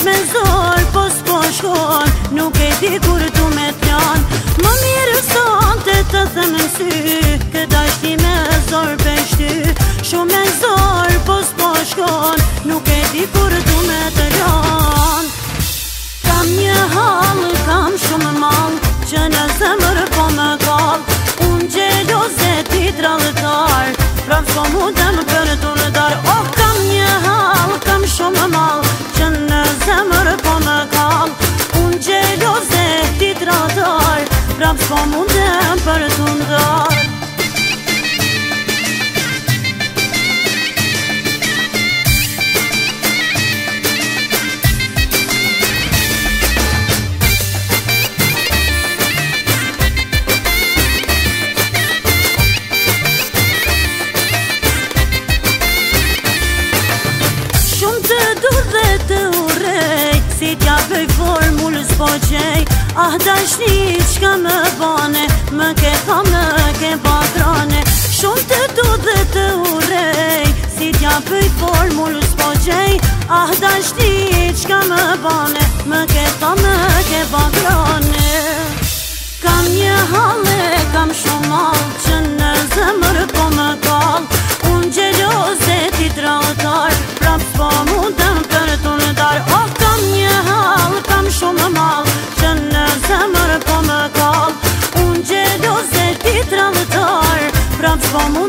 me zor, po s'po shkon, nuk e di kur tu me t'lan. Më mirë sonte të them në sy, këta shti me zor peshty. Shumë me zor, po s'po shkon, nuk e di kur tu me t'lan. Kam një hall, kam shumë mall, që në zemër po më kall. Unë gjeloze ti trallëtar, prap s'po mundem për t'u në dar. Oh, kam një hall, kam shumë mall, që në zemër po më kall. Unë gjeloze ti trallëtar, prap s'po mundem për t'u në dar. Si t'ja bëj formull s'po qej, ah dashni qka më bane, më ke tha më ke patrane. Shumë të du dhe të urej, si t'ja bëj formull s'po qej, ah dashni qka më bane, më ke tha më ke patrane. Kam një halle, kam shumë mall, që në zemër po më kall. Unë gjeloze ti trallëtar, prap s'po mundem për t'u në dar. Oh, kam një hall, kam shumë mall, që në zemër po më kall. Unë gjeloze ti trallëtar, prap s'po mundem